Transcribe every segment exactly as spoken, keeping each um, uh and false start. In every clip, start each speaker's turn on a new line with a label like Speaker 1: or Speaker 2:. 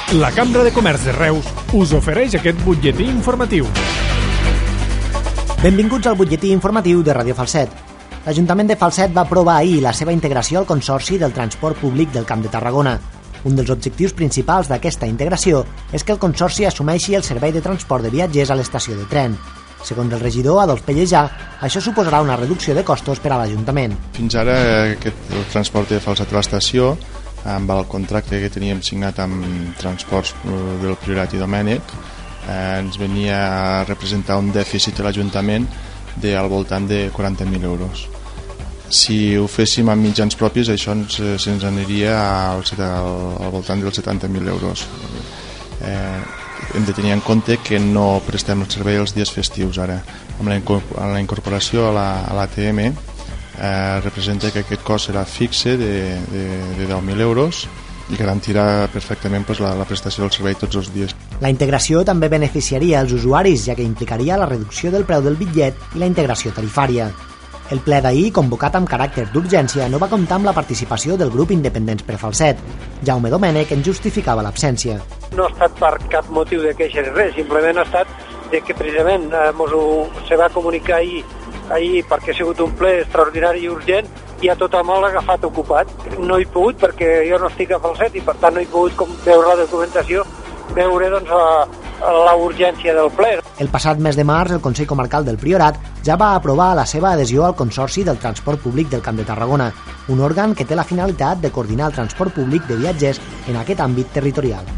Speaker 1: La Cambra de Comerç de Reus us ofereix aquest butlletí informatiu.
Speaker 2: Benvinguts al butlletí informatiu de Ràdio Falset. L'Ajuntament de Falset va aprovar ahir la seva integració al Consorci del Transport Públic del Camp de Tarragona. Un dels objectius principals d'aquesta integració és que el Consorci assumeixi el servei de transport de viatgers a l'estació de tren. Segons el regidor Adolf Pellejà, això suposarà una reducció de costos per a l'Ajuntament.
Speaker 3: Fins ara aquest el transport de Falset a l'estació, amb el contracte que teníem signat amb Transports del Priorat i Domènec, eh, ens venia a representar un dèficit a l'Ajuntament de al voltant de quaranta mil euros. Si ho féssim amb mitjans propis, això ens, se'ns aniria al, al, al voltant dels setanta mil euros. Eh, hem de tenir en compte que no prestem el servei els dies festius ara. Amb la, amb la incorporació a l'A T M eh, representa que aquest cost serà fixe de, de, de deu mil euros i garantirà perfectament pues, la, la prestació del servei tots els dies.
Speaker 2: La integració també beneficiaria els usuaris, ja que implicaria la reducció del preu del bitllet i la integració tarifària. El ple d'ahir, convocat amb caràcter d'urgència, no va comptar amb la participació del grup Independents per Falset. Jaume Domènech en justificava l'absència.
Speaker 4: No ha estat per cap motiu de queixa ni res, simplement ha estat de que precisament eh, mos ho, se va comunicar ahir, ahir perquè ha sigut un ple extraordinari i urgent i a tothom l'ha agafat ocupat. No he pogut perquè jo no estic a Falset i per tant no he pogut com, veure la documentació, veure doncs, la, la urgència del ple.
Speaker 2: El passat mes de març, el Consell Comarcal del Priorat ja va aprovar la seva adhesió al Consorci del Transport Públic del Camp de Tarragona, un òrgan que té la finalitat de coordinar el transport públic de viatgers en aquest àmbit territorial.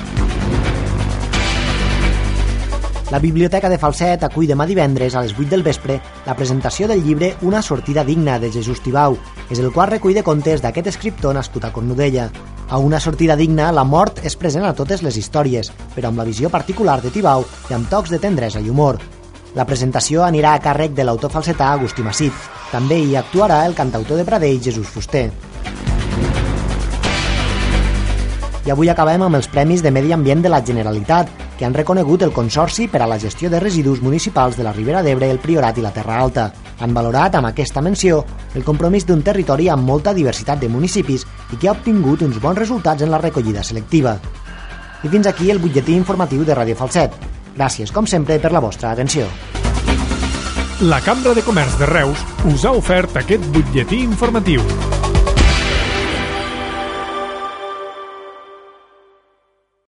Speaker 2: La Biblioteca de Falset acull demà divendres a les vuit del vespre la presentació del llibre Una sortida digna de Jesús Tibau, és el qual recull de contes d'aquest escriptor nascut a Cornudella. A Una sortida digna, la mort és present a totes les històries, però amb la visió particular de Tibau i amb tocs de tendresa i humor. La presentació anirà a càrrec de l'autor falsetà Agustí Masip. També hi actuarà el cantautor de Pradell Jesús Fuster. I avui acabem amb els Premis de Medi Ambient de la Generalitat, que han reconegut el Consorci per a la gestió de residus municipals de la Ribera d'Ebre, el Priorat i la Terra Alta. Han valorat amb aquesta menció el compromís d'un territori amb molta diversitat de municipis i que ha obtingut uns bons resultats en la recollida selectiva. I fins aquí el butlletí informatiu de Ràdio Falset. Gràcies, com sempre, per la vostra atenció.
Speaker 1: La Cambra de Comerç de Reus us ha ofert aquest butlletí informatiu.